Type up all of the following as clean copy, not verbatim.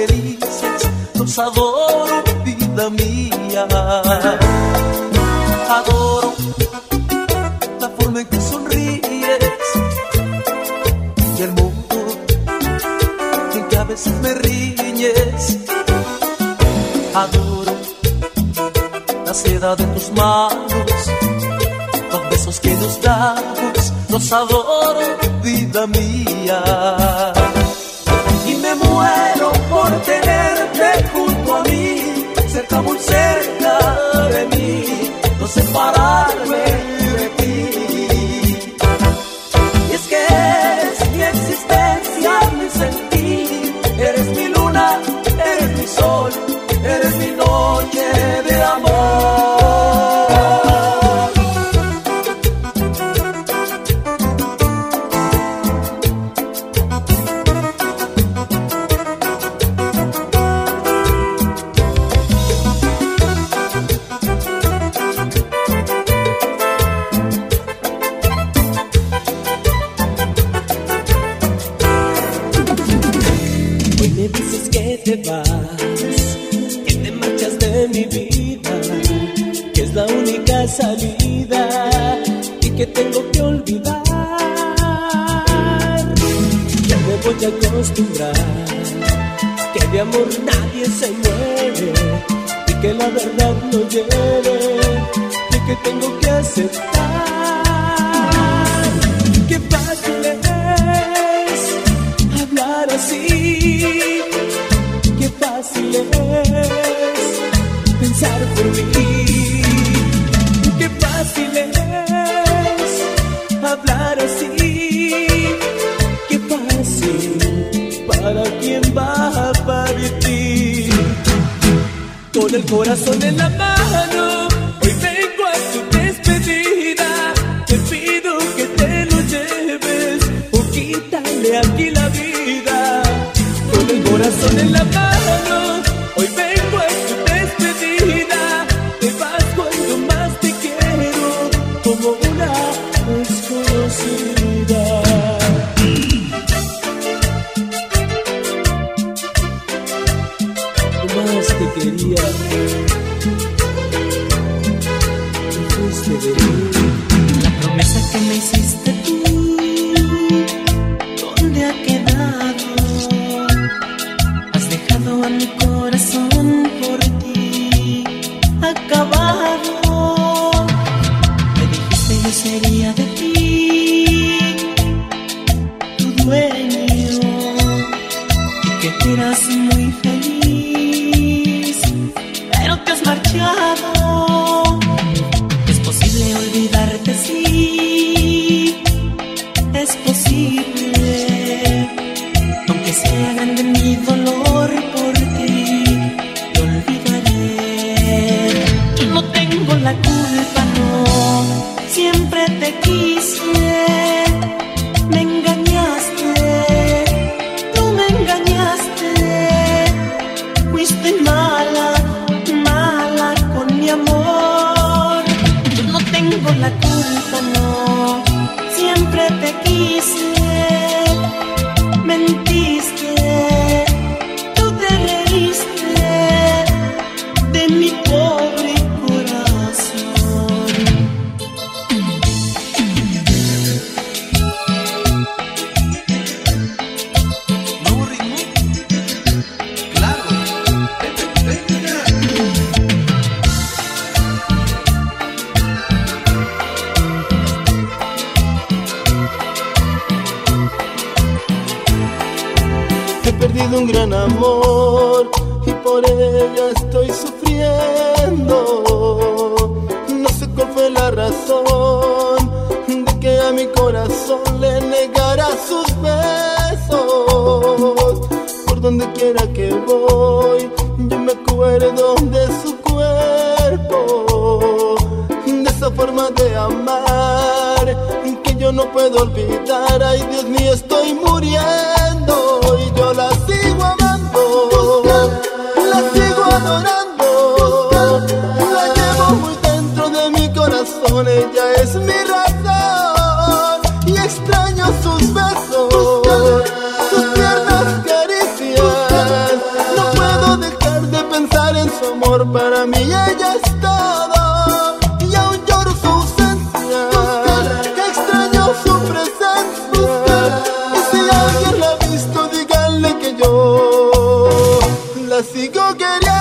felices, los adoro, vida mía. Adoro la forma en que sonríes y el modo en que a veces me riñes. Adoro la seda de tus manos, los besos que nos damos, los adoro, vida mía. Y me muero por tenerte junto a mí, cerca, muy cerca de mí, no separarme de ti. Y es que es mi existencia, mi sentir, eres mi luna, eres mi sol, eres mi noche de amor. Te vas, que te marchas de mi vida, que es la única salida y que tengo que olvidar. Ya me voy a acostumbrar, que de amor nadie se muere y que la verdad no hiere y que tengo que aceptar. Qué fácil es hablar así, qué fácil es pensar por mí, qué fácil es hablar así, qué fácil para quien va a partir. Con el corazón en la mano, hoy vengo a tu despedida, te pido que te lo lleves o quítale aquí la vida. Con el corazón en la mano, hoy vengo a tu despedida. Te vas cuando más te quiero, como una desconocida. Como más te quería, te fuiste de mí. La promesa que me hiciste tú, ¿dónde ha quedado? A mi corazón por ti acabado. Me dijiste yo sería de ti tu dueño y que eras muy feliz, pero te has marchado. Es posible olvidarte, sí, es posible, aunque sea grande mi dolor por ti, te olvidaré. Yo no tengo la culpa, no, siempre te quise. Me engañaste, tú me engañaste, fuiste mala, mala con mi amor. Yo no tengo la culpa, no, siempre te quise. Mentiste, tú te reíste de mi pobre corazón. ¿Nuevo ritmo? Claro. He perdido un gran amor y por ella estoy sufriendo. No sé cuál fue la razón de que a mi corazón le negara sus besos. Por donde quiera que voy, yo me acuerdo de su cuerpo, de esa forma de amar que yo no puedo olvidar. Ay, Dios mío, estoy muriendo y yo la sigo amando, la sigo adorando, la llevo muy dentro de mi corazón. Ella es mi razón y extraño sus besos, sus tiernas caricias. No para mí ella es todo. Y aún lloro su ausencia, que extraño su presencia. Y si alguien la ha visto, díganle que yo la sigo queriendo.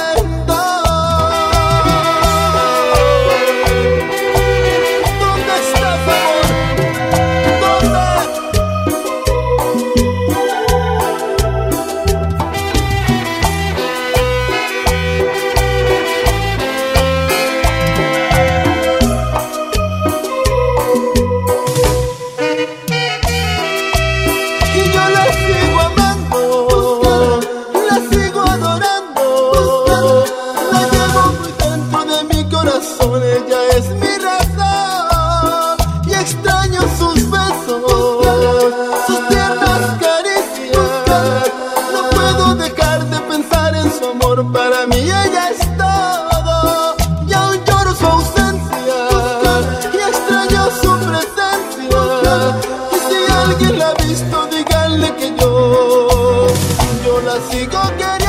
Ella es mi razón y extraño sus besos, sus tiernas caricias. No puedo dejar de pensar en su amor, para mí ella es todo. Y aún lloro su ausencia y extraño su presencia. Y si alguien la ha visto, díganle que yo la sigo queriendo.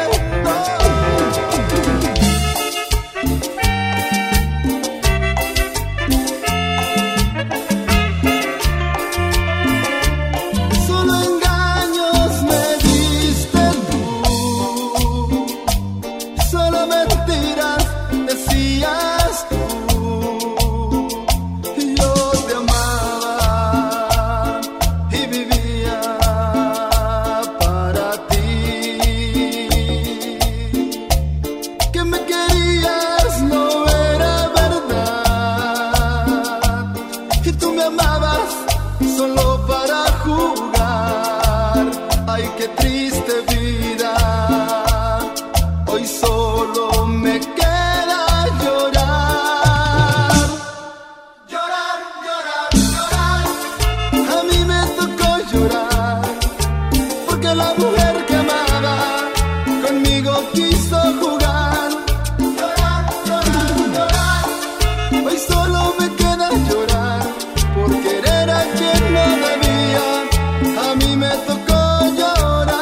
Solo para jugar, ay qué triste vida, hoy solo me queda llorar. Llorar, llorar, llorar, a mí me tocó llorar, porque la mujer que amaba conmigo quiso jugar. Llorar, llorar, llorar, hoy solo me queda llorar, por querer a quien no debía, a mí me tocó llorar.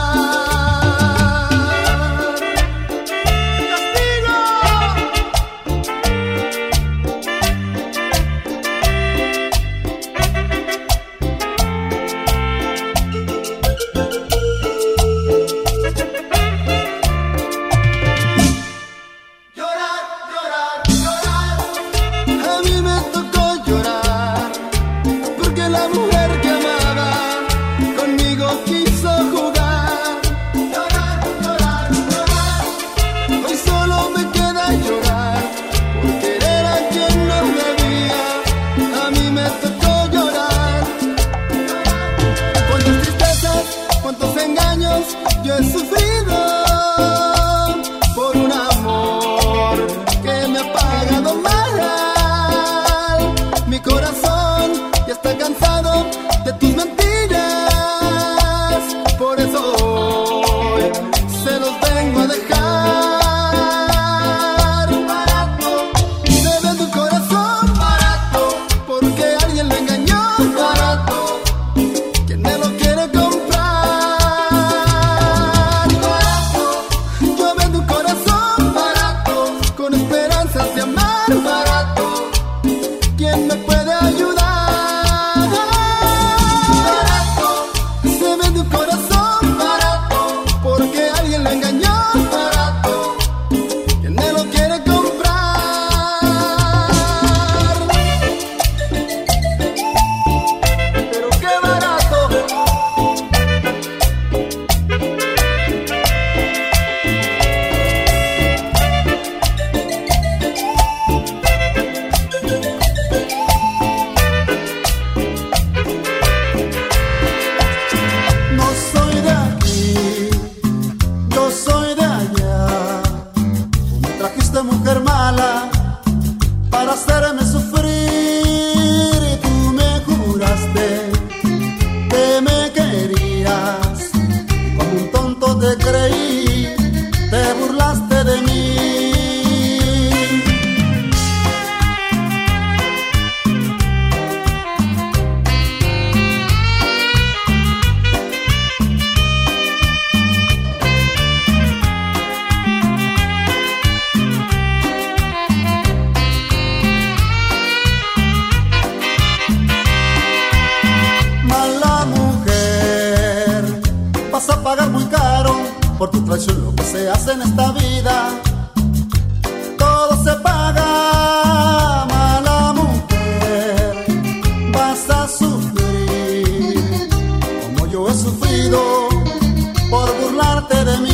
Llorar, llorar, llorar, a mí me tocó llorar, porque la mujer que amaba conmigo quiso jugar. Llorar, llorar, llorar, hoy solo me queda llorar, por querer a quien no debía, a mí me tocó llorar. Cuántas tristezas, cuántos engaños yo he sufrido por un amor que me ha pagado mal. Mi corazón ya está cansado de tus mentiras, por eso hoy se los vengo a dejar. Barato, se vende un corazón barato, porque alguien lo engañó. Barato, quien me lo quiere comprar. Barato, yo vendo un corazón barato, con esperanzas de amar. Barato, ¿quién me puede ayudar? Barato, se vende un corazón barato, porque alguien lo engañó. Barato, ¿quién me lo quiere comprar? Pero qué barato. No soy de aquí, yo soy de allá. Tú me trajiste, mujer mala, para hacerme sufrir, y tú me juraste que me querías, y como un tonto te creí, te burlaste de mí. por tu traición, lo que se hace en esta vida, todo se paga. Mala mujer, vas a sufrir como yo he sufrido por burlarte de mí.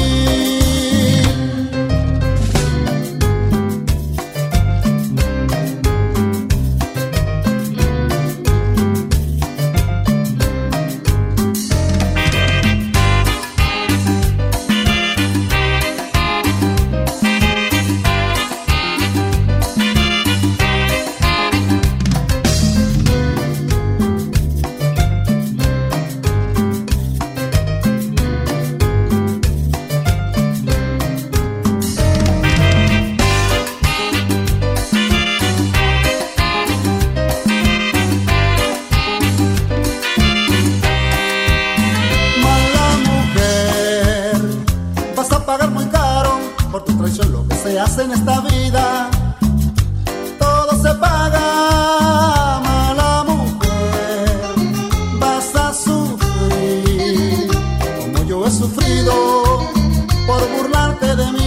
En esta vida todo se paga. Mala mujer, vas a sufrir como yo he sufrido por burlarte de mí.